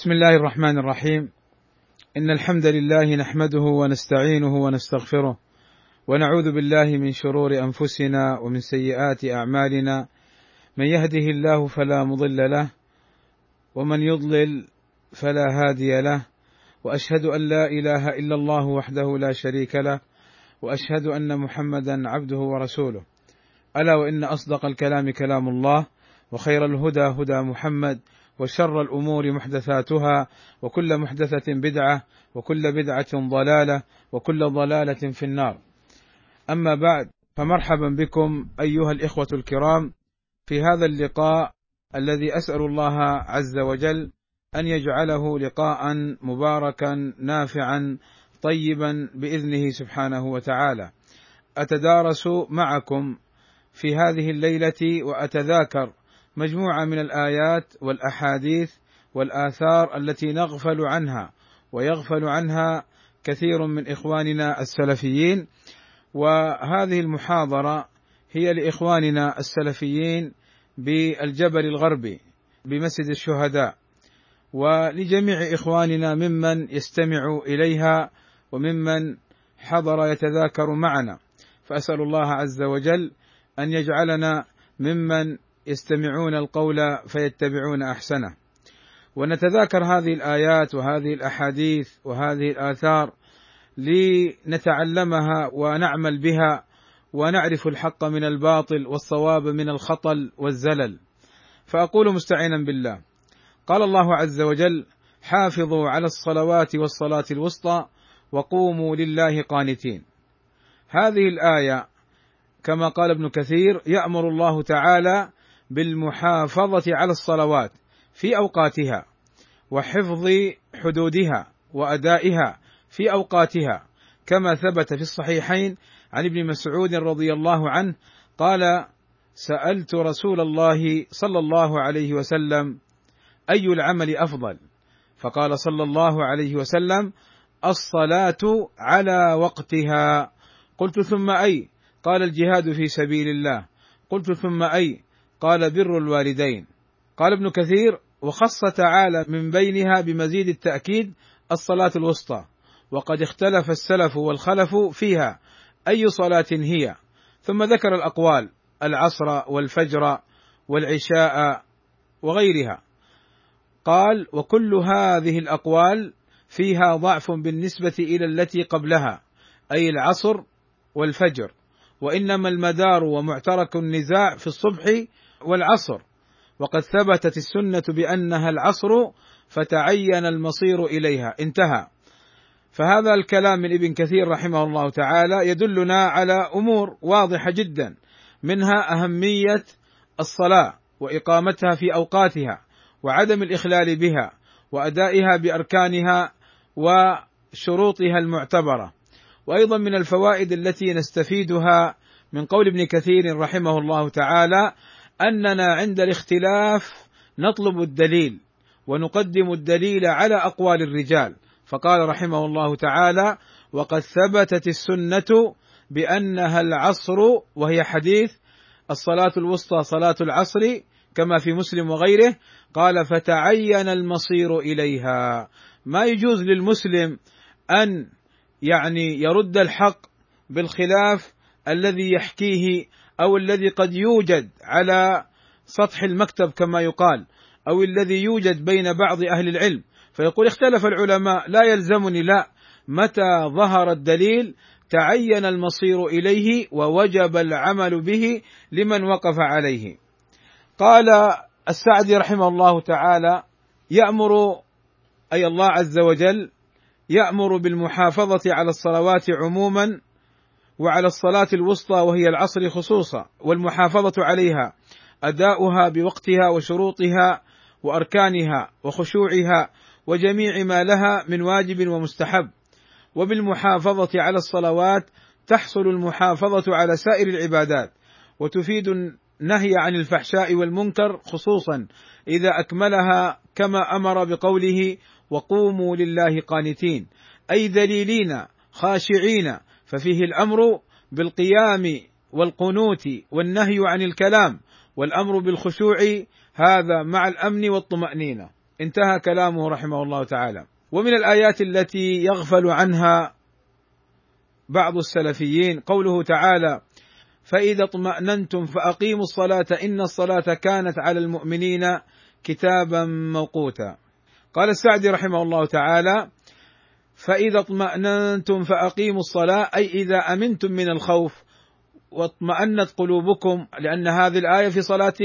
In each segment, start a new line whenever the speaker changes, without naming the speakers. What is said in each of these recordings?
بسم الله الرحمن الرحيم. إن الحمد لله نحمده ونستعينه ونستغفره، ونعوذ بالله من شرور أنفسنا ومن سيئات أعمالنا، من يهده الله فلا مضل له، ومن يضلل فلا هادي له، وأشهد أن لا إله إلا الله وحده لا شريك له، وأشهد أن محمدا عبده ورسوله. ألا وإن أصدق الكلام كلام الله، وخير الهدى هدى محمد، وشر الأمور محدثاتها، وكل محدثة بدعة، وكل بدعة ضلالة، وكل ضلالة في النار. أما بعد، فمرحبا بكم أيها الإخوة الكرام في هذا اللقاء الذي أسأل الله عز وجل أن يجعله لقاء مباركا نافعا طيبا بإذنه سبحانه وتعالى. أتدارس معكم في هذه الليلة وأتذاكر مجموعة من الآيات والأحاديث والآثار التي نغفل عنها ويغفل عنها كثير من إخواننا السلفيين، وهذه المحاضرة هي لإخواننا السلفيين بالجبل الغربي بمسجد الشهداء، ولجميع إخواننا ممن يستمع إليها وممن حضر يتذاكر معنا، فأسأل الله عز وجل أن يجعلنا ممن يستمعون القول فيتبعون أحسنه. ونتذاكر هذه الآيات وهذه الأحاديث وهذه الآثار لنتعلمها ونعمل بها، ونعرف الحق من الباطل والصواب من الخطل والزلل. فأقول مستعينا بالله: قال الله عز وجل: حافظوا على الصلوات والصلاة الوسطى وقوموا لله قانتين. هذه الآية كما قال ابن كثير يأمر الله تعالى بالمحافظة على الصلوات في أوقاتها، وحفظ حدودها وأدائها في أوقاتها، كما ثبت في الصحيحين عن ابن مسعود رضي الله عنه قال: سألت رسول الله صلى الله عليه وسلم: أي العمل أفضل؟ فقال صلى الله عليه وسلم: الصلاة على وقتها. قلت: ثم أي؟ قال: الجهاد في سبيل الله. قلت: ثم أي؟ قال: بر الوالدين. قال ابن كثير: وخص تعالى من بينها بمزيد التأكيد الصلاة الوسطى، وقد اختلف السلف والخلف فيها أي صلاة هي، ثم ذكر الأقوال: العصر والفجر والعشاء وغيرها. قال: وكل هذه الأقوال فيها ضعف بالنسبة إلى التي قبلها، أي العصر والفجر، وإنما المدار ومعترك النزاع في الصبح والعصر، وقد ثبتت السنة بأنها العصر فتعين المصير إليها. انتهى. فهذا الكلام من ابن كثير رحمه الله تعالى يدلنا على أمور واضحة جدا، منها أهمية الصلاة وإقامتها في أوقاتها وعدم الإخلال بها وأدائها بأركانها وشروطها المعتبرة. وأيضا من الفوائد التي نستفيدها من قول ابن كثير رحمه الله تعالى أننا عند الاختلاف نطلب الدليل ونقدم الدليل على أقوال الرجال، فقال رحمه الله تعالى: وقد ثبتت السنة بأنها العصر، وهي حديث الصلاة الوسطى صلاة العصر كما في مسلم وغيره. قال: فتعين المصير إليها. ما يجوز للمسلم أن يرد الحق بالخلاف الذي يحكيه أو الذي قد يوجد على سطح المكتب كما يقال، أو الذي يوجد بين بعض أهل العلم، فيقول اختلف العلماء، لا يلزمني. لا، متى ظهر الدليل تعين المصير إليه ووجب العمل به لمن وقف عليه. قال السعدي رحمه الله تعالى: يأمر، أي الله عز وجل يأمر بالمحافظة على الصلوات عموما، وعلى الصلاة الوسطى وهي العصر خصوصا، والمحافظة عليها أداؤها بوقتها وشروطها وأركانها وخشوعها وجميع ما لها من واجب ومستحب. وبالمحافظة على الصلوات تحصل المحافظة على سائر العبادات، وتفيد النهي عن الفحشاء والمنكر، خصوصا إذا أكملها كما أمر بقوله: وقوموا لله قانتين، أي ذليلين خاشعين، ففيه الأمر بالقيام والقنوت والنهي عن الكلام، والأمر بالخشوع، هذا مع الأمن والطمأنينة. انتهى كلامه رحمه الله تعالى. ومن الآيات التي يغفل عنها بعض السلفيين قوله تعالى: فإذا اطمأننتم فأقيموا الصلاة إن الصلاة كانت على المؤمنين كتابا موقوتا. قال السعدي رحمه الله تعالى: فإذا اطمأننتم فأقيموا الصلاة، أي إذا أمنتم من الخوف واطمأنت قلوبكم، لأن هذه الآية في صلاة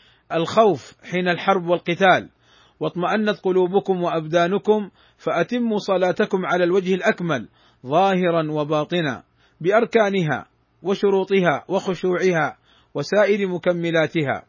الخوف حين الحرب والقتال. واطمأنت قلوبكم وأبدانكم فأتموا صلاتكم على الوجه الأكمل ظاهرا وباطنا بأركانها وشروطها وخشوعها وسائر مكملاتها.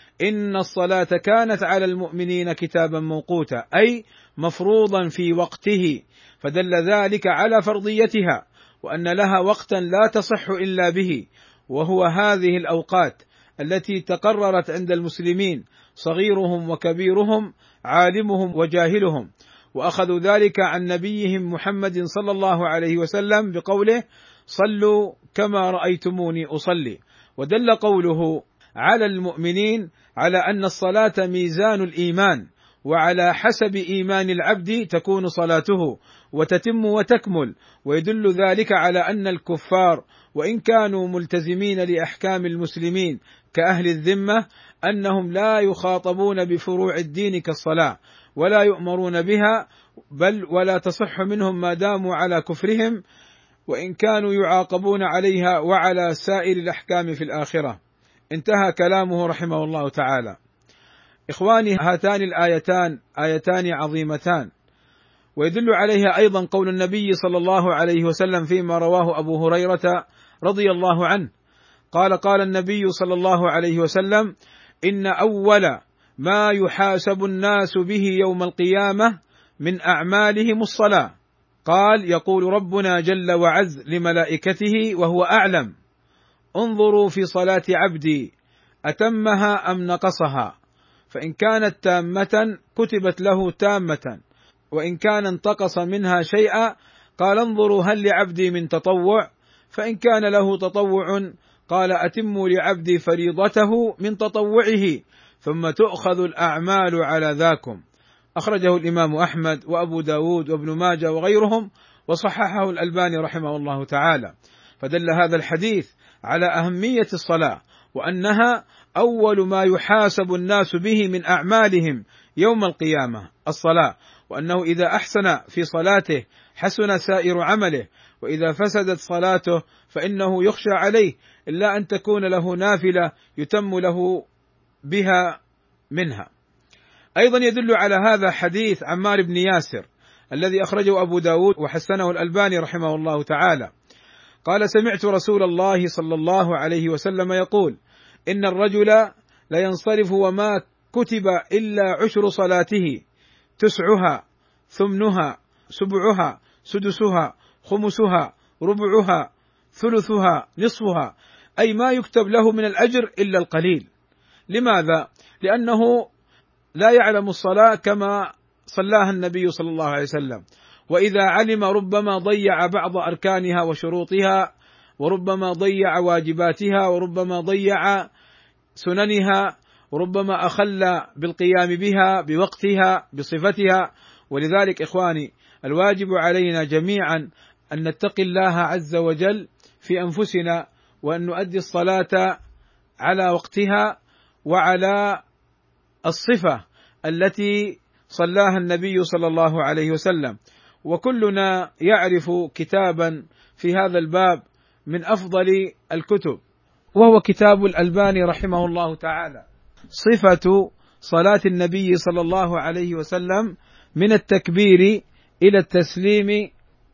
إن الصلاة كانت على المؤمنين كتابا موقوتا، أي مفروضا في وقته، فدل ذلك على فرضيتها، وأن لها وقتا لا تصح إلا به، وهو هذه الأوقات التي تقررت عند المسلمين صغيرهم وكبيرهم، عالمهم وجاهلهم، وأخذوا ذلك عن نبيهم محمد صلى الله عليه وسلم بقوله: صلوا كما رأيتموني أصلي. ودل قوله على المؤمنين على أن الصلاة ميزان الإيمان، وعلى حسب إيمان العبد تكون صلاته وتتم وتكمل. ويدل ذلك على أن الكفار وإن كانوا ملتزمين لأحكام المسلمين كأهل الذمة، أنهم لا يخاطبون بفروع الدين كالصلاة، ولا يؤمرون بها، بل ولا تصح منهم ما داموا على كفرهم، وإن كانوا يعاقبون عليها وعلى سائر الأحكام في الآخرة. انتهى كلامه رحمه الله تعالى. إخواني، هاتان الآيتان آيتان عظيمتان، ويدل عليها أيضا قول النبي صلى الله عليه وسلم فيما رواه أبو هريرة رضي الله عنه قال: قال النبي صلى الله عليه وسلم: إن أول ما يحاسب الناس به يوم القيامة من أعمالهم الصلاة. قال: يقول ربنا جل وعز لملائكته وهو أعلم: انظروا في صلاة عبدي أتمها أم نقصها، فإن كانت تامة كتبت له تامة، وإن كان انتقص منها شيئا قال: انظروا هل لعبدي من تطوع، فإن كان له تطوع قال: أتموا لعبدي فريضته من تطوعه، ثم تؤخذ الأعمال على ذاكم. أخرجه الإمام أحمد وأبو داود وابن ماجه وغيرهم، وصححه الألباني رحمه الله تعالى. فدل هذا الحديث على أهمية الصلاة، وأنها أول ما يحاسب الناس به من أعمالهم يوم القيامة الصلاة، وأنه إذا أحسن في صلاته حسن سائر عمله، وإذا فسدت صلاته فإنه يخشى عليه إلا أن تكون له نافلة يتم له بها منها. أيضا يدل على هذا حديث عمار بن ياسر الذي أخرجه أبو داود وحسنه الألباني رحمه الله تعالى. قال: سمعت رسول الله صلى الله عليه وسلم يقول: إن الرجل لينصرف وما كتب إلا عشر صلاته، تسعها، ثمنها، سبعها، سدسها، خمسها، ربعها، ثلثها، نصفها، أي ما يكتب له من الأجر إلا القليل. لماذا؟ لأنه لا يعلم الصلاة كما صلاها النبي صلى الله عليه وسلم، وإذا علم ربما ضيع بعض أركانها وشروطها، وربما ضيع واجباتها، وربما ضيع سننها، وربما أخل بالقيام بها بوقتها بصفتها. ولذلك إخواني، الواجب علينا جميعا أن نتقي الله عز وجل في أنفسنا، وأن نؤدي الصلاة على وقتها وعلى الصفة التي صلاها النبي صلى الله عليه وسلم. وكلنا يعرف كتابا في هذا الباب من أفضل الكتب، وهو كتاب الألباني رحمه الله تعالى، صفة صلاة النبي صلى الله عليه وسلم من التكبير إلى التسليم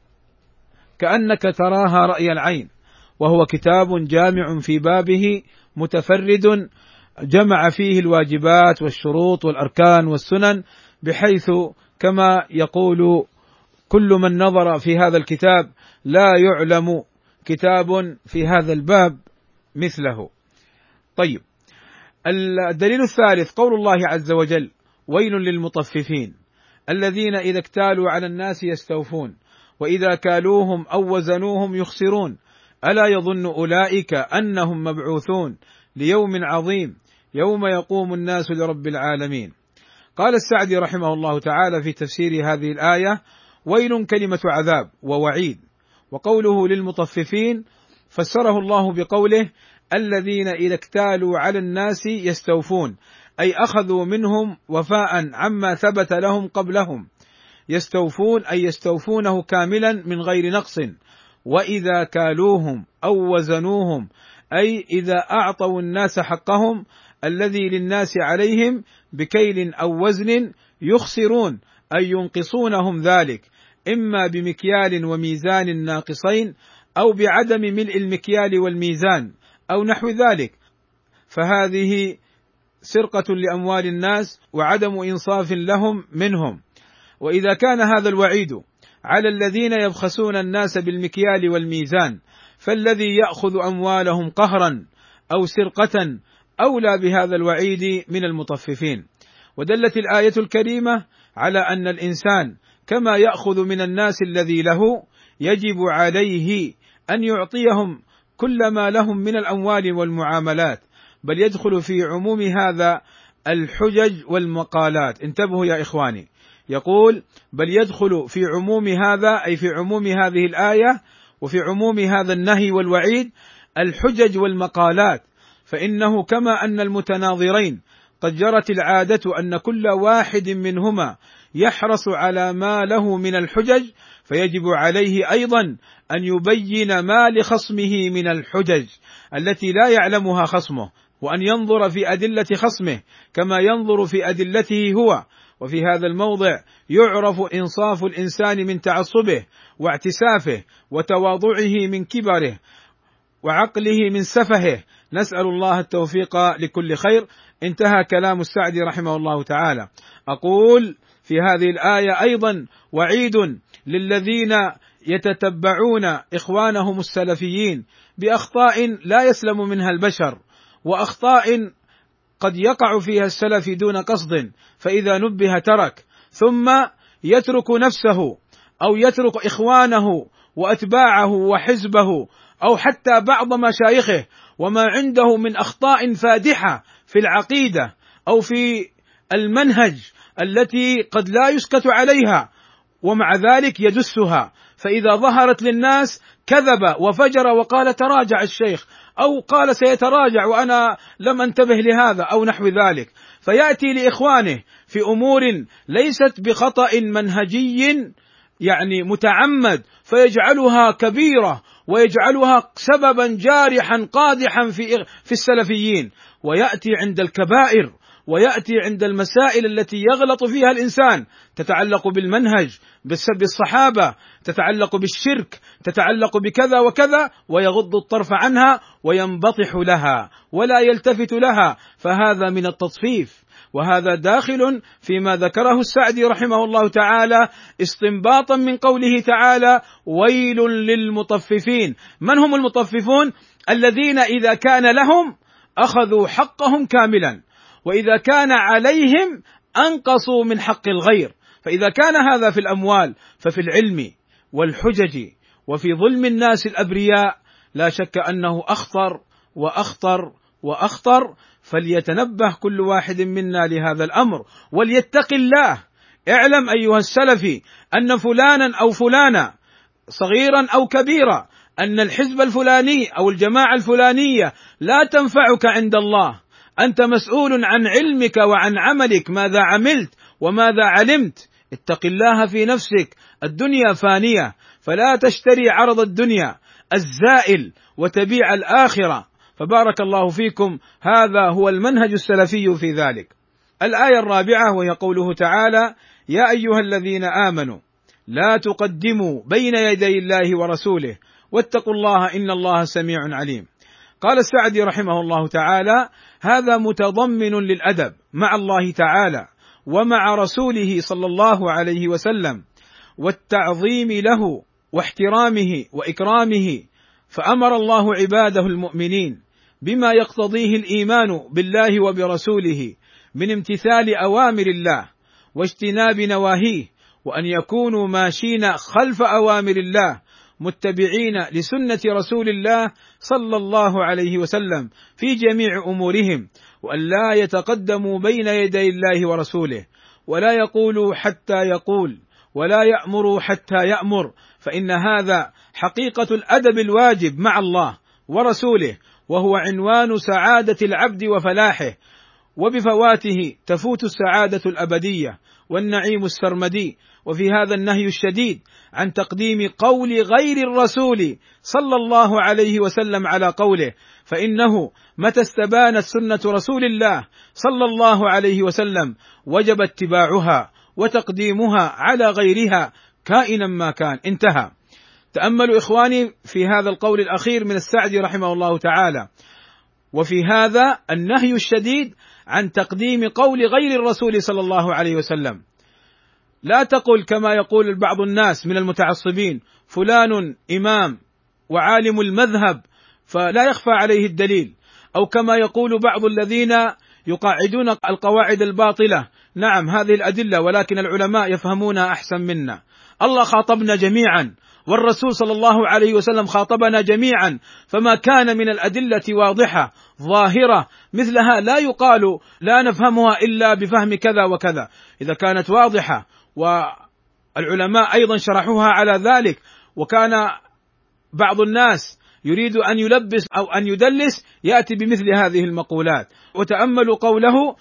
كأنك تراها رأي العين، وهو كتاب جامع في بابه متفرد، جمع فيه الواجبات والشروط والأركان والسنن، بحيث كما يقول كل من نظر في هذا الكتاب لا يعلم كتاب في هذا الباب مثله. طيب، الدليل الثالث قول الله عز وجل: ويل للمطففين الذين إذا اكتالوا على الناس يستوفون وإذا كالوهم أو وزنوهم يخسرون ألا يظن أولئك أنهم مبعوثون ليوم عظيم يوم يقوم الناس لرب العالمين. قال السعدي رحمه الله تعالى في تفسير هذه الآية: ويل كلمة عذاب ووعيد. وقوله للمطففين فسره الله بقوله: الذين إذا اكتالوا على الناس يستوفون، أي أخذوا منهم وفاء عما ثبت لهم قبلهم. يستوفون أي يستوفونه كاملا من غير نقص. وإذا كالوهم أو وزنوهم، أي إذا أعطوا الناس حقهم الذي للناس عليهم بكيل أو وزن يخسرون، أي ينقصونهم ذلك، إما بمكيال وميزان ناقصين أو بعدم ملء المكيال والميزان أو نحو ذلك، فهذه سرقة لأموال الناس وعدم إنصاف لهم منهم. وإذا كان هذا الوعيد على الذين يبخسون الناس بالمكيال والميزان، فالذي يأخذ أموالهم قهرا أو سرقة أولى بهذا الوعيد من المطففين. ودلت الآية الكريمة على أن الإنسان كما يأخذ من الناس الذي له، يجب عليه أن يعطيهم كل ما لهم من الأموال والمعاملات، بل يدخل في عموم هذا الحجج والمقالات. انتبهوا يا إخواني، يقول بل يدخل في عموم هذا، أي في عموم هذه الآية وفي عموم هذا النهي والوعيد، الحجج والمقالات. فإنه كما أن المتناظرين قد جرت العادة أن كل واحد منهما يحرص على ما له من الحجج، فيجب عليه أيضا أن يبين ما لخصمه من الحجج التي لا يعلمها خصمه، وأن ينظر في أدلة خصمه كما ينظر في أدلته هو. وفي هذا الموضع يعرف إنصاف الإنسان من تعصبه واعتسافه وتواضعه من كبره وعقله من سفهه. نسأل الله التوفيق لكل خير. انتهى كلام السعدي رحمه الله تعالى. أقول في هذه الآية أيضا وعيد للذين يتتبعون إخوانهم السلفيين بأخطاء لا يسلم منها البشر، وأخطاء قد يقع فيها السلف دون قصد، فإذا نبه ترك، ثم يترك نفسه أو يترك إخوانه وأتباعه وحزبه أو حتى بعض مشايخه وما عنده من أخطاء فادحة في العقيدة أو في المنهج التي قد لا يسكت عليها، ومع ذلك يدسها، فإذا ظهرت للناس كذب وفجر وقال تراجع الشيخ، أو قال سيتراجع وأنا لم أنتبه لهذا أو نحو ذلك، فيأتي لإخوانه في أمور ليست بخطأ منهجي يعني متعمد، فيجعلها كبيرة ويجعلها سببا جارحا قادحا في السلفيين، ويأتي عند الكبائر ويأتي عند المسائل التي يغلط فيها الإنسان، تتعلق بالمنهج، بسب الصحابة، تتعلق بالشرك، تتعلق بكذا وكذا، ويغض الطرف عنها وينبطح لها ولا يلتفت لها، فهذا من التطفيف. وهذا داخل فيما ذكره السعدي رحمه الله تعالى استنباطا من قوله تعالى ويل للمطففين. من هم المطففون؟ الذين إذا كان لهم أخذوا حقهم كاملا، وإذا كان عليهم أنقصوا من حق الغير. فإذا كان هذا في الأموال ففي العلم والحجج وفي ظلم الناس الأبرياء لا شك أنه أخطر وأخطر وأخطر. فليتنبه كل واحد منا لهذا الأمر وليتق الله. اعلم أيها السلفي أن فلانا أو فلانا صغيرا أو كبيرا، أن الحزب الفلاني أو الجماعة الفلانية لا تنفعك عند الله. أنت مسؤول عن علمك وعن عملك، ماذا عملت وماذا علمت. اتق الله في نفسك، الدنيا فانية، فلا تشتري عرض الدنيا الزائل وتبيع الآخرة. فبارك الله فيكم، هذا هو المنهج السلفي في ذلك. الآية الرابعة وهي قوله تعالى يا أيها الذين آمنوا لا تقدموا بين يدي الله ورسوله واتقوا الله إن الله سميع عليم. قال السعدي رحمه الله تعالى هذا متضمن للأدب مع الله تعالى ومع رسوله صلى الله عليه وسلم، والتعظيم له واحترامه وإكرامه. فأمر الله عباده المؤمنين بما يقتضيه الإيمان بالله وبرسوله من امتثال أوامر الله واجتناب نواهيه، وأن يكونوا ماشين خلف أوامر الله متبعين لسنة رسول الله صلى الله عليه وسلم في جميع أمورهم، وأن لا يتقدموا بين يدي الله ورسوله. ولا يقول حتى يقول، ولا يأمر حتى يأمر، فإن هذا حقيقة الأدب الواجب مع الله ورسوله، وهو عنوان سعادة العبد وفلاحه، وبفواته تفوت السعادة الأبدية والنعيم السرمدي. وفي هذا النهي الشديد عن تقديم قول غير الرسول صلى الله عليه وسلم على قوله، فإنه متى استبانت سنة رسول الله صلى الله عليه وسلم وجب اتباعها وتقديمها على غيرها كائنا ما كان. انتهى. تأملوا إخواني في هذا القول الأخير من السعدي رحمه الله تعالى، وفي هذا النهي الشديد عن تقديم قول غير الرسول صلى الله عليه وسلم. لا تقل كما يقول بعض الناس من المتعصبين فلان إمام وعالم المذهب فلا يخفى عليه الدليل، أو كما يقول بعض الذين يقاعدون القواعد الباطلة، نعم هذه الأدلة ولكن العلماء يفهمونها أحسن منا. الله خاطبنا جميعا، والرسول صلى الله عليه وسلم خاطبنا جميعا، فما كان من الأدلة واضحة ظاهرة مثلها لا يقال لا نفهمها إلا بفهم كذا وكذا. إذا كانت واضحة والعلماء أيضا شرحوها على ذلك، وكان بعض الناس يريد أن يلبس أو أن يدلس يأتي بمثل هذه المقولات. وتأملوا قوله: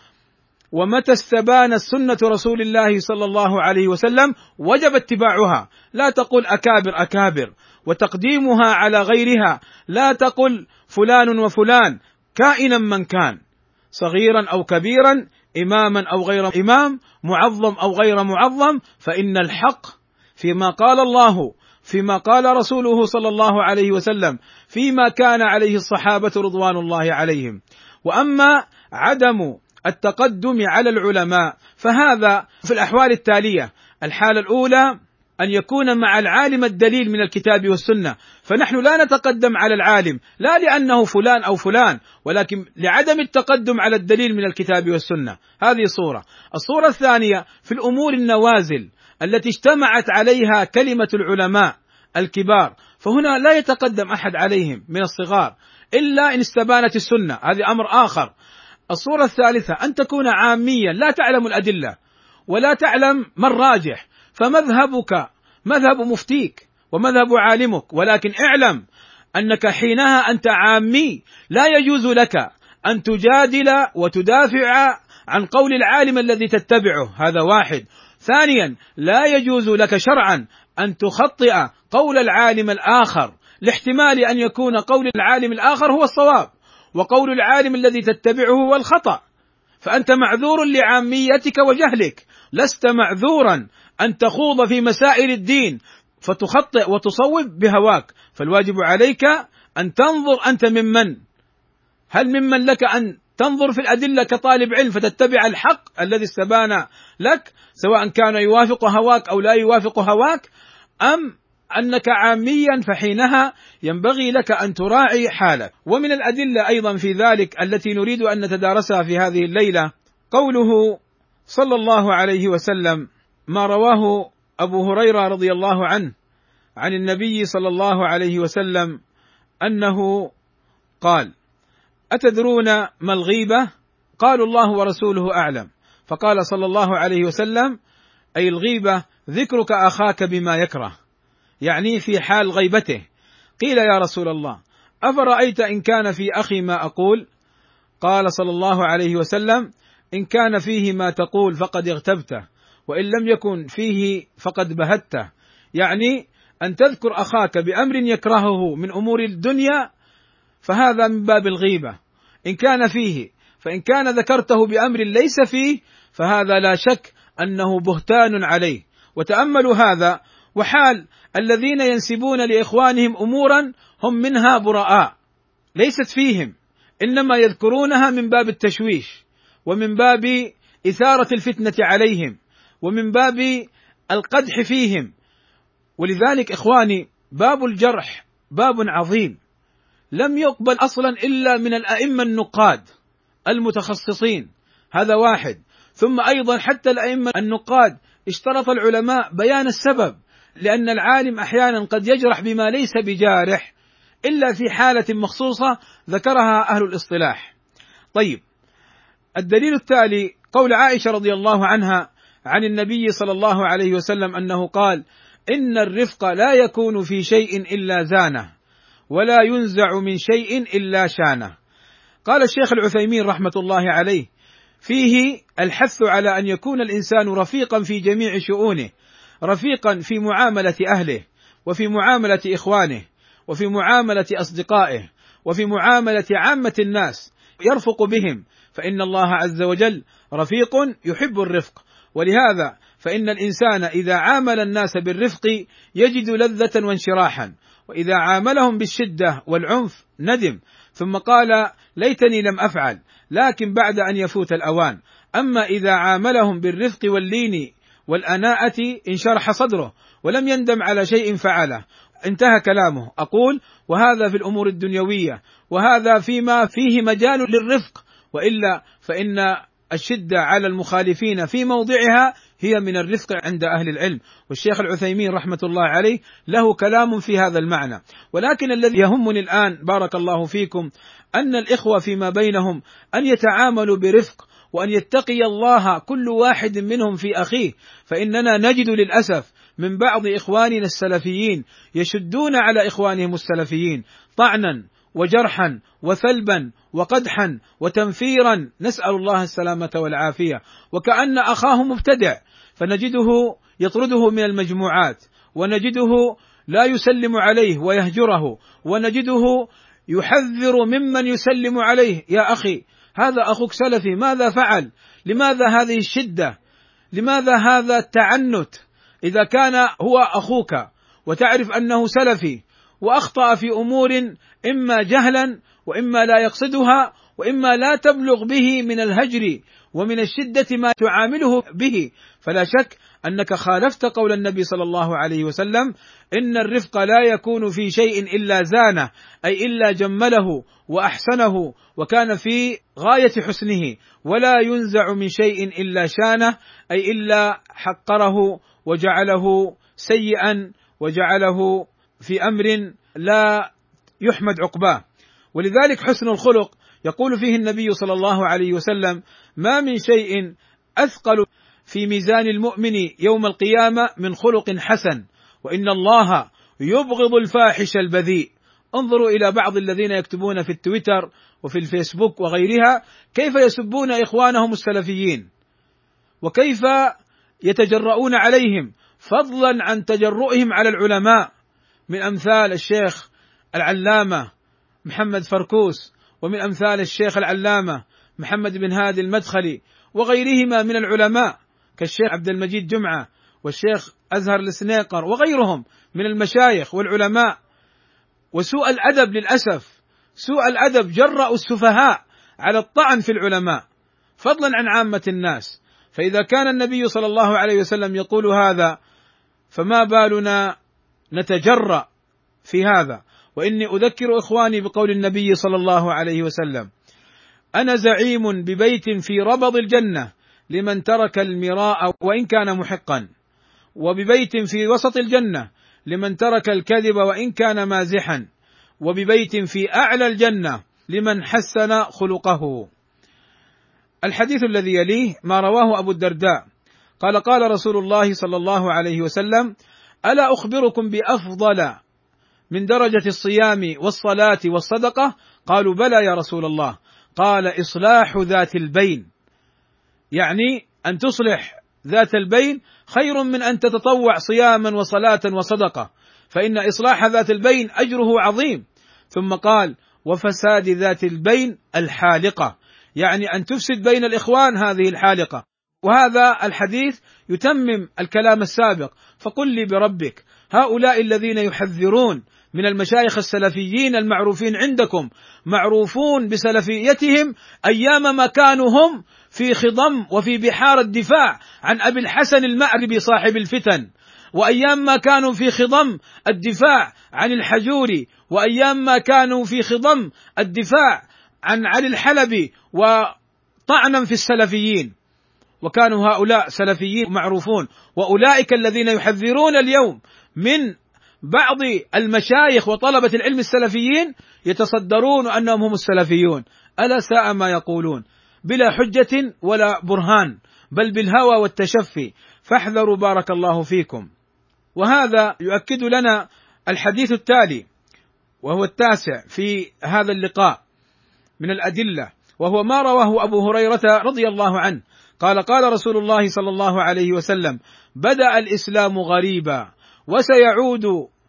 ومتى استبانت سنة رسول الله صلى الله عليه وسلم وجب اتباعها. لا تقل أكابر أكابر وتقديمها على غيرها، لا تقل فلان وفلان كائنا من كان، صغيرا أو كبيرا، إماما أو غير إمام، معظم أو غير معظم، فإن الحق فيما قال الله، فيما قال رسوله صلى الله عليه وسلم، فيما كان عليه الصحابة رضوان الله عليهم. وأما عدم التقدم على العلماء فهذا في الأحوال التالية: الحالة الأولى أن يكون مع العالم الدليل من الكتاب والسنة، فنحن لا نتقدم على العالم لا لأنه فلان أو فلان، ولكن لعدم التقدم على الدليل من الكتاب والسنة. هذه صورة. الصورة الثانية في الأمور النوازل التي اجتمعت عليها كلمة العلماء الكبار، فهنا لا يتقدم أحد عليهم من الصغار إلا إن استبانت السنة، هذا أمر آخر. الصورة الثالثة أن تكون عاميا لا تعلم الأدلة ولا تعلم ما الراجح، فمذهبك مذهب مفتيك ومذهب عالمك، ولكن اعلم أنك حينها أنت عامي، لا يجوز لك أن تجادل وتدافع عن قول العالم الذي تتبعه، هذا واحد. ثانيا لا يجوز لك شرعا أن تخطئ قول العالم الآخر، لاحتمال أن يكون قول العالم الآخر هو الصواب وقول العالم الذي تتبعه هو الخطأ، فأنت معذور لعاميتك وجهلك، لست معذورا أن تخوض في مسائل الدين فتخطئ وتصوب بهواك. فالواجب عليك أن تنظر أنت ممن، هل ممن لك أن تنظر في الأدلة كطالب علم فتتبع الحق الذي استبان لك سواء كان يوافق هواك أو لا يوافق هواك، أم أنك عاميا فحينها ينبغي لك أن تراعي حالك. ومن الأدلة أيضا في ذلك التي نريد أن نتدارسها في هذه الليلة قوله صلى الله عليه وسلم، ما رواه أبو هريرة رضي الله عنه عن النبي صلى الله عليه وسلم أنه قال: أتدرون ما الغيبة؟ قالوا: الله ورسوله أعلم. فقال صلى الله عليه وسلم: أي الغيبة ذكرك أخاك بما يكره، يعني في حال غيبته. قيل: يا رسول الله أفرأيت إن كان في أخي ما أقول؟ قال صلى الله عليه وسلم: إن كان فيه ما تقول فقد اغتبته، وإن لم يكن فيه فقد بهته، يعني أن تذكر أخاك بأمر يكرهه من أمور الدنيا فهذا من باب الغيبة إن كان فيه، فإن كان ذكرته بأمر ليس فيه فهذا لا شك أنه بهتان عليه. وتأملوا هذا وحال الذين ينسبون لإخوانهم أمورا هم منها براء ليست فيهم، إنما يذكرونها من باب التشويش ومن باب إثارة الفتنة عليهم ومن باب القدح فيهم. ولذلك إخواني باب الجرح باب عظيم لم يقبل أصلا إلا من الأئمة النقاد المتخصصين، هذا واحد. ثم أيضا حتى الأئمة النقاد اشترط العلماء بيان السبب، لأن العالم أحيانا قد يجرح بما ليس بجارح إلا في حالة مخصوصة ذكرها أهل الاصطلاح. طيب، الدليل التالي قول عائشة رضي الله عنها عن النبي صلى الله عليه وسلم أنه قال: إن الرفق لا يكون في شيء إلا زانه، ولا ينزع من شيء إلا شانه. قال الشيخ العثيمين رحمة الله عليه: فيه الحث على أن يكون الإنسان رفيقا في جميع شؤونه، رفيقا في معاملة أهله، وفي معاملة إخوانه، وفي معاملة أصدقائه، وفي معاملة عامة الناس، يرفق بهم، فإن الله عز وجل رفيق يحب الرفق. ولهذا فإن الإنسان إذا عامل الناس بالرفق يجد لذة وانشراحا، وإذا عاملهم بالشدة والعنف ندم، ثم قال: ليتني لم أفعل، لكن بعد أن يفوت الأوان. أما إذا عاملهم بالرفق واللين والأناءة انشرح صدره ولم يندم على شيء فعله. انتهى كلامه. أقول: وهذا في الأمور الدنيوية، وهذا فيما فيه مجال للرفق، وإلا فإن الشدة على المخالفين في موضعها هي من الرفق عند أهل العلم. والشيخ العثيمين رحمة الله عليه له كلام في هذا المعنى. ولكن الذي يهمني الآن بارك الله فيكم أن الإخوة فيما بينهم أن يتعاملوا برفق، وأن يتقي الله كل واحد منهم في أخيه. فإننا نجد للأسف من بعض إخواننا السلفيين يشدون على إخوانهم السلفيين طعنا وجرحا وثلبا وقدحا وتنفيرا، نسأل الله السلامة والعافية، وكأن أخاه مبتدع، فنجده يطرده من المجموعات، ونجده لا يسلم عليه ويهجره، ونجده يحذر ممن يسلم عليه: يا أخي هذا أخوك سلفي، ماذا فعل؟ لماذا هذه الشدة؟ لماذا هذا التعنت؟ إذا كان هو أخوك وتعرف أنه سلفي وأخطأ في أمور إما جهلا وإما لا يقصدها وإما لا تبلغ به من الهجر ومن الشدة ما تعامله به، فلا شك أنك خالفت قول النبي صلى الله عليه وسلم: إن الرفق لا يكون في شيء إلا زانه، أي إلا جمله وأحسنه وكان في غاية حسنه، ولا ينزع من شيء إلا شانه، أي إلا حقره وجعله سيئا وجعله في أمر لا يحمد عقباه. ولذلك حسن الخلق يقول فيه النبي صلى الله عليه وسلم: ما من شيء أثقل في ميزان المؤمن يوم القيامة من خلق حسن، وإن الله يبغض الفاحش البذيء. انظروا إلى بعض الذين يكتبون في التويتر وفي الفيسبوك وغيرها كيف يسبون إخوانهم السلفيين، وكيف يتجرؤون عليهم، فضلا عن تجرؤهم على العلماء، من أمثال الشيخ العلامة محمد فركوس، ومن أمثال الشيخ العلامة محمد بن هادي المدخلي، وغيرهما من العلماء كالشيخ عبد المجيد جمعة والشيخ أزهر السنيقر وغيرهم من المشايخ والعلماء. وسوء الأدب للأسف، سوء الأدب جرأوا السفهاء على الطعن في العلماء فضلا عن عامة الناس. فإذا كان النبي صلى الله عليه وسلم يقول هذا، فما بالنا نتجرأ في هذا؟ وإني أذكر إخواني بقول النبي صلى الله عليه وسلم: أنا زعيم ببيت في ربض الجنة لمن ترك المراء وإن كان محقا، وببيت في وسط الجنة لمن ترك الكذب وإن كان مازحا، وببيت في أعلى الجنة لمن حسن خلقه. الحديث الذي يليه ما رواه أبو الدرداء قال: قال رسول الله صلى الله عليه وسلم: ألا أخبركم بأفضل من درجة الصيام والصلاة والصدقة؟ قالوا: بلى يا رسول الله. قال: إصلاح ذات البين، يعني أن تصلح ذات البين خير من أن تتطوع صياما وصلاة وصدقة، فإن إصلاح ذات البين أجره عظيم. ثم قال: وفساد ذات البين الحالقة، يعني أن تفسد بين الإخوان هذه الحالقة. وهذا الحديث يتمم الكلام السابق. فقل لي بربك، هؤلاء الذين يحذرون من المشايخ السلفيين المعروفين عندكم، معروفون بسلفيتهم أيام ما كانوا هم في خضم وفي بحار الدفاع عن أبي الحسن المأربي صاحب الفتن، وأيام ما كانوا في خضم الدفاع عن الحجوري، وأيام ما كانوا في خضم الدفاع عن علي الحلبي وطعنا في السلفيين، وكانوا هؤلاء سلفيين معروفون. وأولئك الذين يحذرون اليوم من بعض المشايخ وطلبة العلم السلفيين يتصدرون أنهم هم السلفيون. ألا ساء ما يقولون، بلا حجة ولا برهان، بل بالهوى والتشفي، فاحذروا بارك الله فيكم. وهذا يؤكد لنا الحديث التالي وهو التاسع في هذا اللقاء من الأدلة، وهو ما رواه أبو هريرة رضي الله عنه قال: قال رسول الله صلى الله عليه وسلم: بدأ الإسلام غريبا وسيعود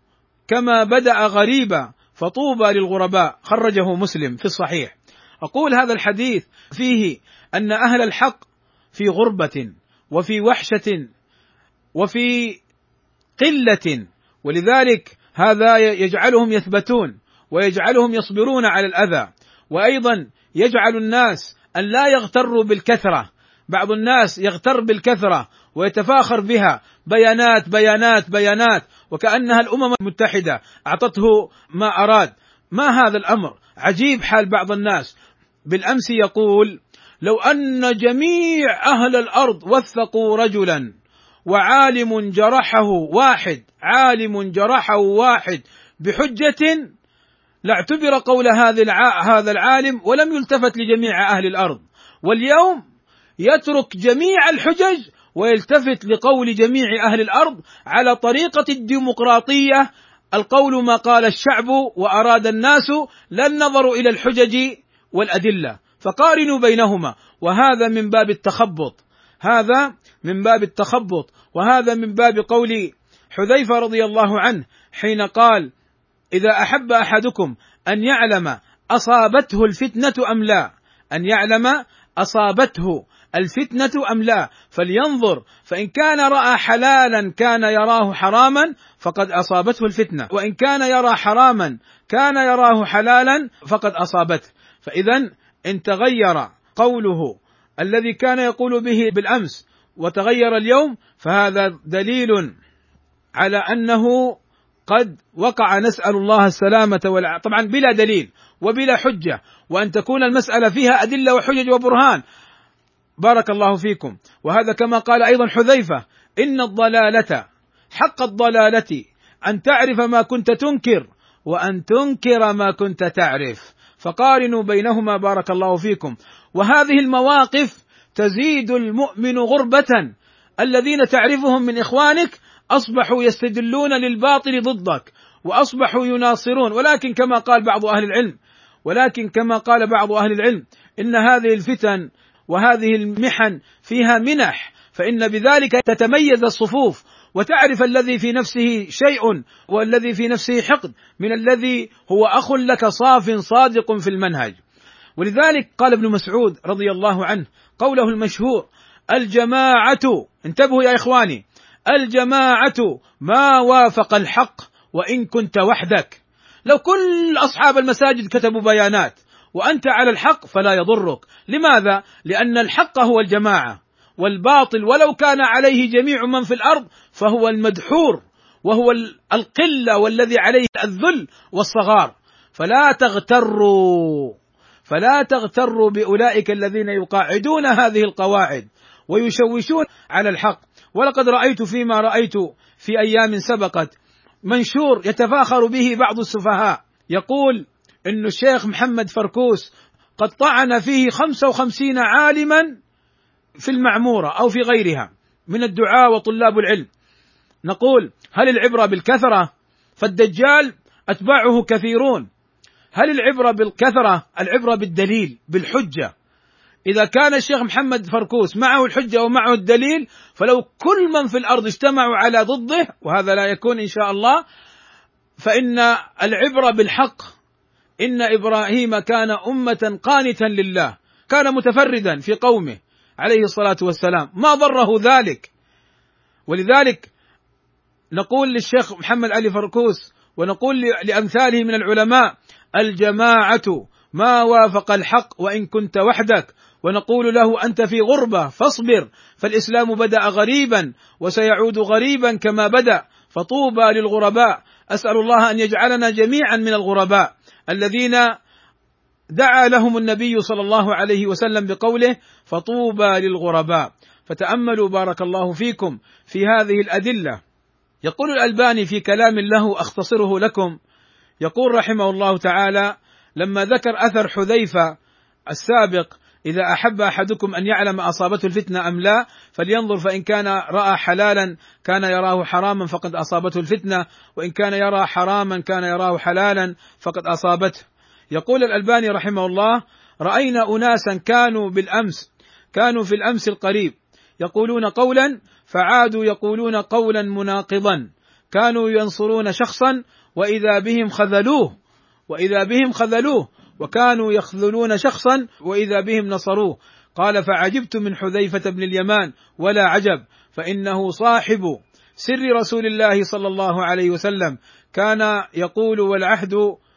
كما بدأ غريبا فطوبى للغرباء، خرجه مسلم في الصحيح. أقول هذا الحديث فيه أن أهل الحق في غربة وفي وحشة وفي قلة، ولذلك هذا يجعلهم يثبتون ويجعلهم يصبرون على الأذى، وأيضا يجعل الناس أن لا يغتروا بالكثرة. بعض الناس يغتر بالكثرة ويتفاخر بها، بيانات بيانات بيانات، وكأنها الأمم المتحدة أعطته ما أراد. ما هذا الأمر؟ عجيب حال بعض الناس. بالأمس يقول: لو أن جميع أهل الأرض وثقوا رجلا وعالم جرحه واحد، عالم جرحه واحد بحجة، لاعتبر قول هذا العالم ولم يلتفت لجميع أهل الأرض. واليوم يترك جميع الحجج ويلتفت لقول جميع أهل الأرض على طريقة الديمقراطية، القول ما قال الشعب وأراد الناس، لا النظر إلى الحجج والأدلة. فقارنوا بينهما، وهذا من باب التخبط، هذا من باب التخبط، وهذا من باب قول حذيفة رضي الله عنه حين قال: إذا أحب أحدكم أن يعلم أصابته الفتنة أم لا، أن يعلم أصابته الفتنة أم لا فلينظر، فإن كان رأى حلالا كان يراه حراما فقد أصابته الفتنة، وإن كان يرى حراما كان يراه حلالا فقد أصابته. فإذا إن تغير قوله الذي كان يقول به بالأمس وتغير اليوم، فهذا دليل على أنه قد وقع، نسأل الله السلامة طبعا بلا دليل وبلا حجة، وأن تكون المسألة فيها أدلة وحجج وبرهان. بارك الله فيكم. وهذا كما قال أيضا حذيفة: إن الضلالة حق الضلالة أن تعرف ما كنت تنكر وأن تنكر ما كنت تعرف. فقارنوا بينهما بارك الله فيكم. وهذه المواقف تزيد المؤمن غربة. الذين تعرفهم من إخوانك أصبحوا يستدلون للباطل ضدك وأصبحوا يناصرون، ولكن كما قال بعض أهل العلم إن هذه الفتن وهذه المحن فيها منح، فإن بذلك تتميز الصفوف وتعرف الذي في نفسه شيء والذي في نفسه حقد من الذي هو أخ لك صاف صادق في المنهج. ولذلك قال ابن مسعود رضي الله عنه قوله المشهور: الجماعة، انتبهوا يا إخواني، الجماعة ما وافق الحق وإن كنت وحدك. لو كل أصحاب المساجد كتبوا بيانات وأنت على الحق فلا يضرك. لماذا؟ لأن الحق هو الجماعة، والباطل ولو كان عليه جميع من في الأرض فهو المدحور وهو القلة والذي عليه الذل والصغار. فلا تغتروا بأولئك الذين يقاعدون هذه القواعد ويشوشون على الحق. ولقد رأيت فيما رأيت في أيام سبقت منشور يتفاخر به بعض السفهاء، يقول إن الشيخ محمد فركوس قد طعن فيه 55 عالما في المعمورة أو في غيرها من الدعاة وطلاب العلم. نقول: هل العبرة بالكثرة؟ فالدجال أتباعه كثيرون. هل العبرة بالكثرة؟ العبرة بالدليل، بالحجة. إذا كان الشيخ محمد فركوس معه الحجة ومعه الدليل، فلو كل من في الأرض اجتمعوا على ضده، وهذا لا يكون إن شاء الله، فإن العبرة بالحق. إن إبراهيم كان أمة قانتا لله، كان متفردا في قومه عليه الصلاة والسلام، ما ضره ذلك. ولذلك نقول للشيخ محمد علي فركوس ونقول لأمثاله من العلماء: الجماعة ما وافق الحق وإن كنت وحدك. ونقول له: أنت في غربة فاصبر، فالإسلام بدأ غريبا وسيعود غريبا كما بدأ، فطوبى للغرباء. أسأل الله أن يجعلنا جميعا من الغرباء الذين دعا لهم النبي صلى الله عليه وسلم بقوله: فطوبى للغرباء. فتأملوا بارك الله فيكم في هذه الأدلة. يقول الألباني في كلام له أختصره لكم، يقول رحمه الله تعالى لما ذكر أثر حذيفة السابق إذا أحب أحدكم أن يعلم أصابته الفتنة أم لا فلينظر، فإن كان رأى حلالا كان يراه حراما فقد أصابته الفتنة، وإن كان يرى حراما كان يراه حلالا فقد أصابته. يقول الألباني رحمه الله: رأينا أناسا كانوا في الأمس القريب يقولون قولا فعادوا يقولون قولا مناقضا، كانوا ينصرون شخصا وإذا بهم خذلوه، وكانوا يخذلون شخصا وإذا بهم نصروه. قال: فعجبت من حذيفة بن اليمان ولا عجب، فإنه صاحب سر رسول الله صلى الله عليه وسلم، كان يقول والعهد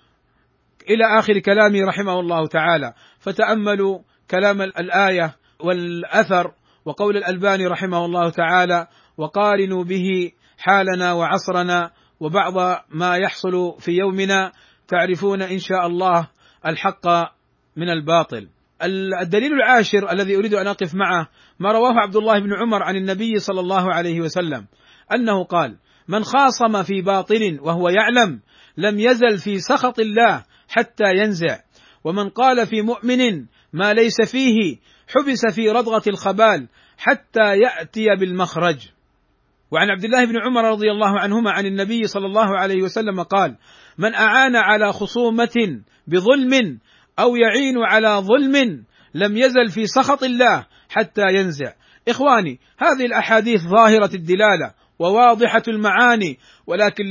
إلى آخر كلامه رحمه الله تعالى. فتأملوا كلام الآية والأثر وقول الألباني رحمه الله تعالى، وقارنوا به حالنا وعصرنا وبعض ما يحصل في يومنا، تعرفون إن شاء الله الحق من الباطل. الدليل العاشر الذي أريد أن أقف معه ما رواه عبد الله بن عمر عن النبي صلى الله عليه وسلم أنه قال: من خاصم في باطل وهو يعلم لم يزل في سخط الله حتى ينزع، ومن قال في مؤمن ما ليس فيه حبس في ردغة الخبال حتى يأتي بالمخرج. وعن عبد الله بن عمر رضي الله عنهما عن النبي صلى الله عليه وسلم قال: من أعان على خصومة بظلم أو يعين على ظلم لم يزل في سخط الله حتى ينزع. إخواني، هذه الأحاديث ظاهرة الدلالة وواضحة المعاني، ولكن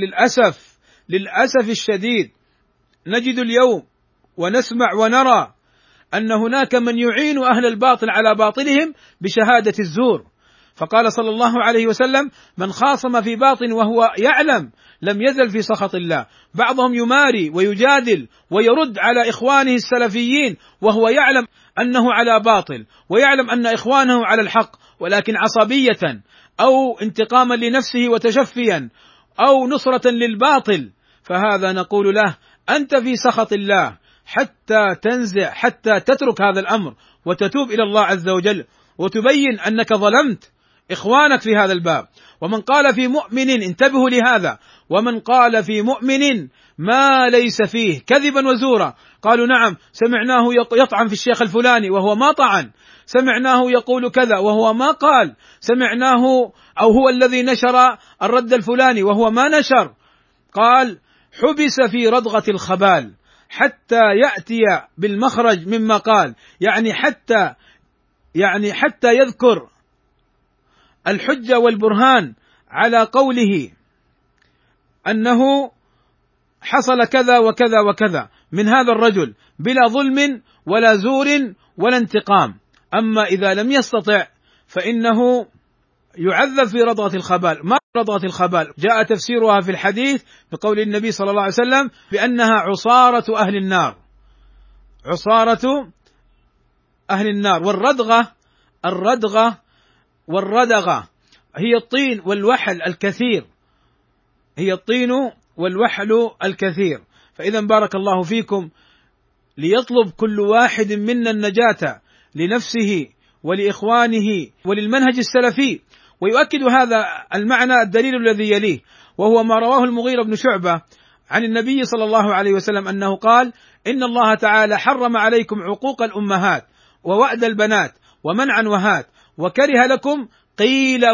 للأسف الشديد نجد اليوم ونسمع ونرى أن هناك من يعين أهل الباطل على باطلهم بشهادة الزور. فقال صلى الله عليه وسلم: من خاصم في باطل وهو يعلم لم يزل في سخط الله. بعضهم يماري ويجادل ويرد على إخوانه السلفيين وهو يعلم أنه على باطل ويعلم أن إخوانه على الحق، ولكن عصبية أو انتقاما لنفسه وتشفيا أو نصرة للباطل، فهذا نقول له: أنت في سخط الله حتى تنزع، حتى تترك هذا الأمر وتتوب إلى الله عز وجل وتبين أنك ظلمت إخوانك في هذا الباب. ومن قال في مؤمن، انتبهوا لهذا، ومن قال في مؤمن ما ليس فيه كذبا وزورا. قالوا: نعم، سمعناه يطعن في الشيخ الفلاني وهو ما طعن، سمعناه يقول كذا وهو ما قال، سمعناه أو هو الذي نشر الرد الفلاني وهو ما نشر. قال: حبس في ردغة الخبال حتى يأتي بالمخرج مما قال، يعني حتى يذكر الحجة والبرهان على قوله أنه حصل كذا وكذا وكذا من هذا الرجل بلا ظلم ولا زور ولا انتقام. أما إذا لم يستطع فإنه يعذب في رضغة الخبال. ما رضغة الخبال؟ جاء تفسيرها في الحديث بقول النبي صلى الله عليه وسلم بأنها عصارة أهل النار، عصارة أهل النار. الردغة والردغة هي الطين والوحل الكثير، هي الطين والوحل الكثير. فإذا بارك الله فيكم، ليطلب كل واحد منا النجاة لنفسه ولإخوانه وللمنهج السلفي. ويؤكد هذا المعنى الدليل الذي يليه، وهو ما رواه المغيرة بن شعبة عن النبي صلى الله عليه وسلم أنه قال: إن الله تعالى حرم عليكم عقوق الأمهات ووأد البنات ومنعا وهات، وكره لكم قيل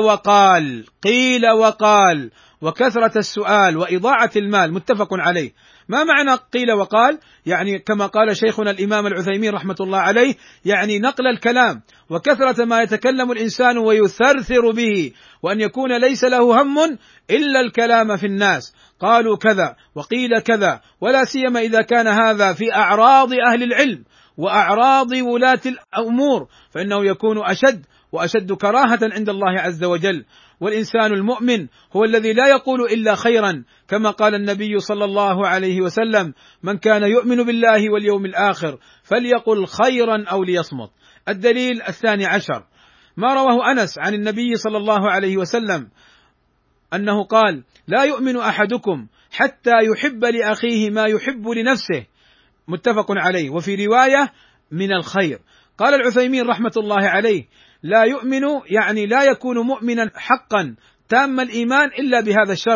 وقال وكثرة السؤال وإضاعة المال. متفق عليه. ما معنى قيل وقال؟ يعني كما قال شيخنا الإمام العثيمين رحمة الله عليه، يعني نقل الكلام وكثرة ما يتكلم الإنسان ويثرثر به، وأن يكون ليس له هم إلا الكلام في الناس. قالوا كذا وقيل كذا، ولا سيما إذا كان هذا في أعراض أهل العلم وأعراض ولاة الأمور، فإنه يكون أشد كراهة عند الله عز وجل. والإنسان المؤمن هو الذي لا يقول إلا خيرا، كما قال النبي صلى الله عليه وسلم: من كان يؤمن بالله واليوم الآخر فليقل خيرا أو ليصمت. الدليل الثاني عشر ما رواه أنس عن النبي صلى الله عليه وسلم أنه قال: لا يؤمن أحدكم حتى يحب لأخيه ما يحب لنفسه. متفق عليه. وفي رواية من الخير. قال العثيمين رحمة الله عليه: لا يؤمن يعني لا يكون مؤمنا حقا تام الإيمان إلا بهذا الشرط،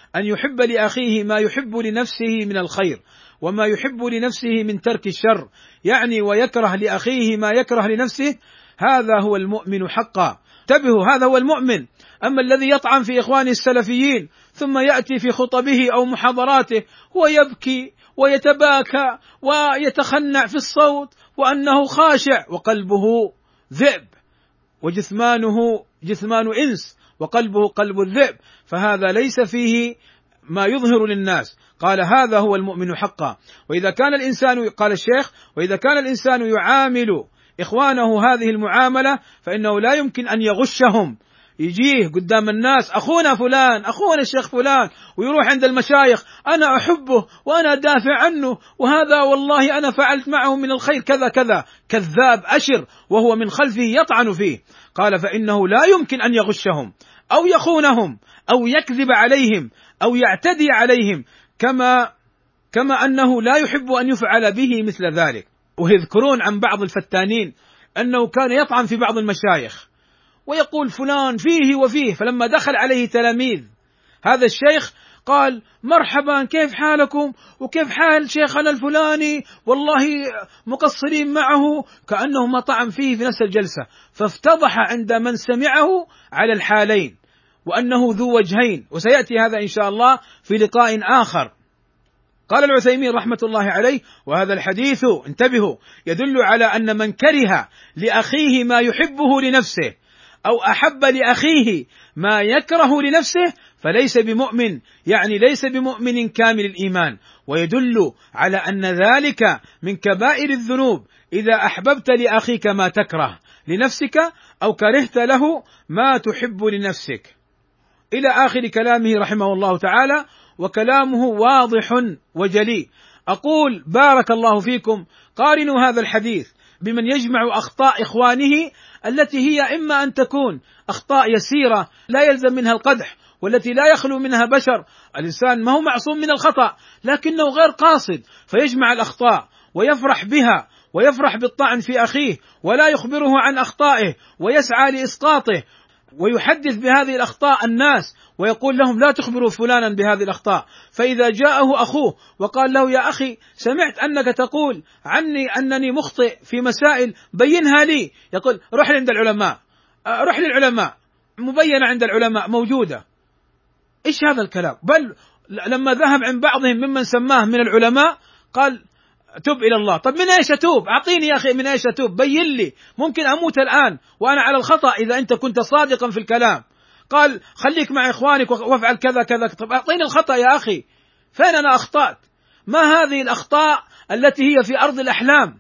أن يحب لأخيه ما يحب لنفسه من الخير وما يحب لنفسه من ترك الشر، يعني ويكره لأخيه ما يكره لنفسه، هذا هو المؤمن حقا. انتبهوا، هذا هو المؤمن. أما الذي يطعن في إخوانه السلفيين ثم يأتي في خطبه أو محاضراته ويبكي ويتباكى ويتخنع في الصوت وأنه خاشع وقلبه ذئب وجثمانه جثمان إنس وقلبه قلب الذئب، فهذا ليس فيه ما يظهر للناس. قال هذا هو المؤمن حقا. وإذا كان الإنسان، قال الشيخ، وإذا كان الإنسان يعامل إخوانه هذه المعاملة فإنه لا يمكن أن يغشهم، يجيه قدام الناس أخونا فلان، أخونا الشيخ فلان، ويروح عند المشايخ أنا أحبه وأنا أدافع عنه، وهذا والله أنا فعلت معه من الخير كذا كذا. كذاب أشر، وهو من خلفه يطعن فيه. قال فإنه لا يمكن أن يغشهم أو يخونهم أو يكذب عليهم أو يعتدي عليهم، كما أنه لا يحب أن يفعل به مثل ذلك. ويذكرون عن بعض الفتانين أنه كان يطعن في بعض المشايخ ويقول فلان فيه وفيه، فلما دخل عليه تلاميذ هذا الشيخ قال مرحبا كيف حالكم وكيف حال شيخنا الفلاني، والله مقصرين معه، كأنه ما طعن فيه في نفس الجلسة، فافتضح عند من سمعه على الحالين وأنه ذو وجهين، وسيأتي هذا إن شاء الله في لقاء آخر. قال العثيمين رحمة الله عليه: وهذا الحديث انتبهوا يدل على أن من كره لأخيه ما يحبه لنفسه أو أحب لأخيه ما يكره لنفسه فليس بمؤمن، يعني ليس بمؤمن كامل الإيمان، ويدل على أن ذلك من كبائر الذنوب إذا أحببت لأخيك ما تكره لنفسك أو كرهت له ما تحب لنفسك، إلى آخر كلامه رحمه الله تعالى. وكلامه واضح وجلي. أقول بارك الله فيكم، قارنوا هذا الحديث بمن يجمع أخطاء إخوانه التي هي إما أن تكون أخطاء يسيرة لا يلزم منها القدح، والتي لا يخلو منها بشر، الإنسان ما هو معصوم من الخطأ لكنه غير قاصد، فيجمع الأخطاء ويفرح بها ويفرح بالطعن في أخيه ولا يخبره عن أخطائه ويسعى لإسقاطه، ويحدث بهذه الأخطاء الناس ويقول لهم لا تخبروا فلانا بهذه الأخطاء. فإذا جاءه أخوه وقال له يا أخي سمعت أنك تقول عني أنني مخطئ في مسائل بينها لي، يقول روح عند العلماء، روح للعلماء، مبينة عند العلماء موجودة. إيش هذا الكلام؟ بل لما ذهب عن بعضهم ممن سماه من العلماء قال تب إلى الله. طب من إيش أتوب؟ أعطيني يا أخي من إيش أتوب، بين لي، ممكن أموت الآن وأنا على الخطأ إذا أنت كنت صادقا في الكلام. قال خليك مع إخوانك وافعل كذا كذا. طب أعطيني الخطأ يا أخي، فين أنا أخطأت؟ ما هذه الأخطاء التي هي في أرض الأحلام؟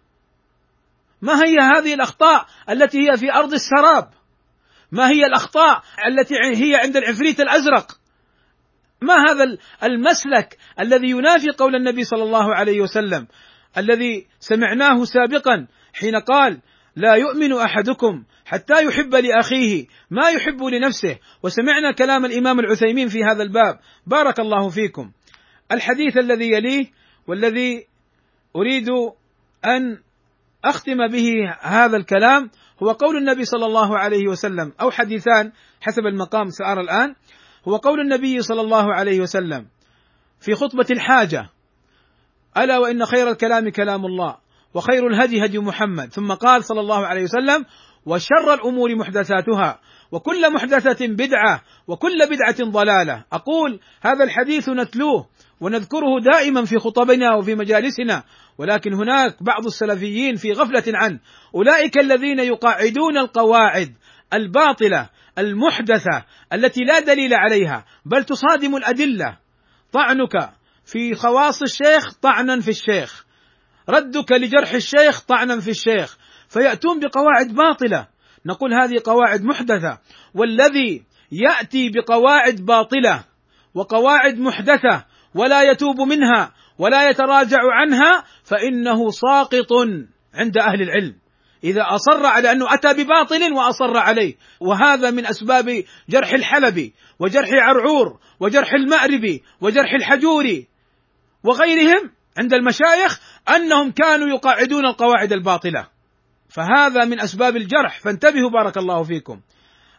ما هي هذه الأخطاء التي هي في أرض السراب؟ ما هي الأخطاء التي هي عند العفريت الأزرق؟ ما هذا المسلك الذي ينافي قول النبي صلى الله عليه وسلم الذي سمعناه سابقا حين قال لا يؤمن أحدكم حتى يحب لأخيه ما يحب لنفسه، وسمعنا كلام الإمام العثيمين في هذا الباب بارك الله فيكم. الحديث الذي يليه والذي أريد أن أختم به هذا الكلام هو قول النبي صلى الله عليه وسلم، أو حديثان حسب المقام سأرى الآن. هو قول النبي صلى الله عليه وسلم في خطبة الحاجة: ألا وإن خير الكلام كلام الله وخير الهدي هدي محمد، ثم قال صلى الله عليه وسلم: وشر الأمور محدثاتها وكل محدثة بدعة وكل بدعة ضلالة. أقول هذا الحديث نتلوه ونذكره دائما في خطبنا وفي مجالسنا، ولكن هناك بعض السلفيين في غفلة عنه، أولئك الذين يقاعدون القواعد الباطلة المحدثة التي لا دليل عليها بل تصادم الأدلة. طعنك في خواص الشيخ طعنا في الشيخ، ردك لجرح الشيخ طعنا في الشيخ، فيأتون بقواعد باطلة. نقول هذه قواعد محدثة، والذي يأتي بقواعد باطلة وقواعد محدثة ولا يتوب منها ولا يتراجع عنها فإنه ساقط عند أهل العلم إذا أصر على أنه أتى بباطل وأصر عليه. وهذا من أسباب جرح الحلبي وجرح عرعور وجرح المأربي وجرح الحجوري وغيرهم عند المشايخ أنهم كانوا يقاعدون القواعد الباطلة، فهذا من أسباب الجرح، فانتبهوا بارك الله فيكم.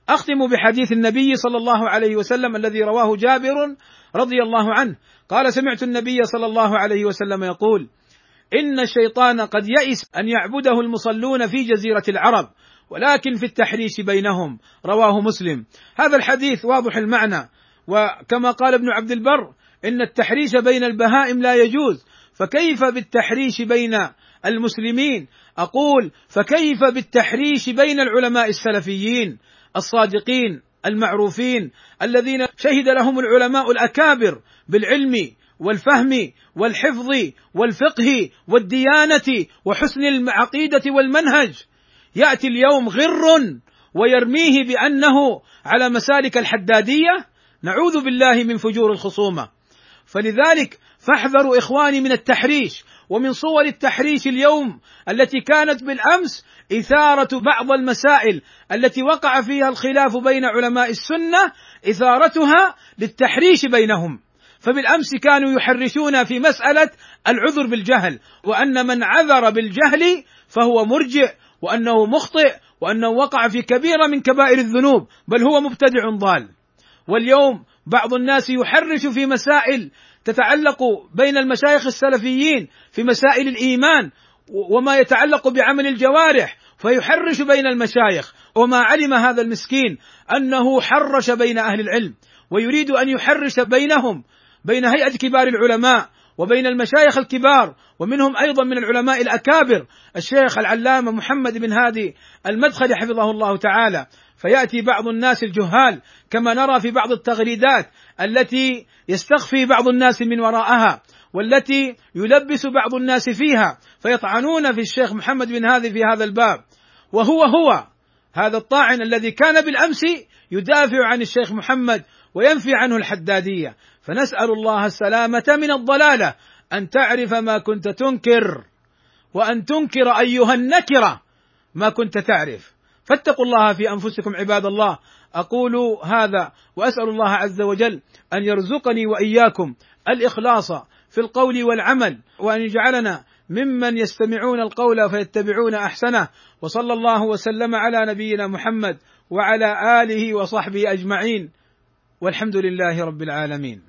أختم بحديث النبي صلى الله عليه وسلم الذي رواه جابر رضي الله عنه قال: سمعت النبي صلى الله عليه وسلم يقول: إن الشيطان قد يئس أن يعبده المصلون في جزيرة العرب، ولكن في التحريش بينهم. رواه مسلم. هذا الحديث واضح المعنى، وكما قال ابن عبد البر: إن التحريش بين البهائم لا يجوز، فكيف بالتحريش بين المسلمين؟ أقول: فكيف بالتحريش بين العلماء السلفيين الصادقين المعروفين الذين شهد لهم العلماء الأكابر بالعلم والفهم والحفظ والفقه والديانة وحسن العقيدة والمنهج. يأتي اليوم غر ويرميه بأنه على مسالك الحدادية. نعوذ بالله من فجور الخصومة. فلذلك فاحذروا إخواني من التحريش. ومن صور التحريش اليوم التي كانت بالأمس إثارة بعض المسائل التي وقع فيها الخلاف بين علماء السنة، إثارتها للتحريش بينهم. فبالأمس كانوا يحرشون في مسألة العذر بالجهل، وأن من عذر بالجهل فهو مرجئ، وأنه مخطئ، وأنه وقع في كبيرة من كبائر الذنوب، بل هو مبتدع ضال. واليوم بعض الناس يحرش في مسائل تتعلق بين المشايخ السلفيين في مسائل الإيمان وما يتعلق بعمل الجوارح، فيحرش بين المشايخ، وما علم هذا المسكين أنه حرش بين أهل العلم، ويريد أن يحرش بينهم، بين هيئة كبار العلماء وبين المشايخ الكبار، ومنهم أيضا من العلماء الأكابر الشيخ العلامة محمد بن هادي المدخلي حفظه الله تعالى. فيأتي بعض الناس الجهال كما نرى في بعض التغريدات التي يستخفي بعض الناس من وراءها، والتي يلبس بعض الناس فيها، فيطعنون في الشيخ محمد بن هادي في هذا الباب، وهو هذا الطاعن الذي كان بالأمس يدافع عن الشيخ محمد وينفي عنه الحدادية. فنسأل الله السلامة من الضلالة، أن تعرف ما كنت تنكر، وأن تنكر أيها النكرة ما كنت تعرف. فاتقوا الله في أنفسكم عباد الله. أقول هذا وأسأل الله عز وجل أن يرزقني وإياكم الإخلاص في القول والعمل، وأن يجعلنا ممن يستمعون القول فيتبعون أحسنه. وصلى الله وسلم على نبينا محمد وعلى آله وصحبه أجمعين، والحمد لله رب العالمين.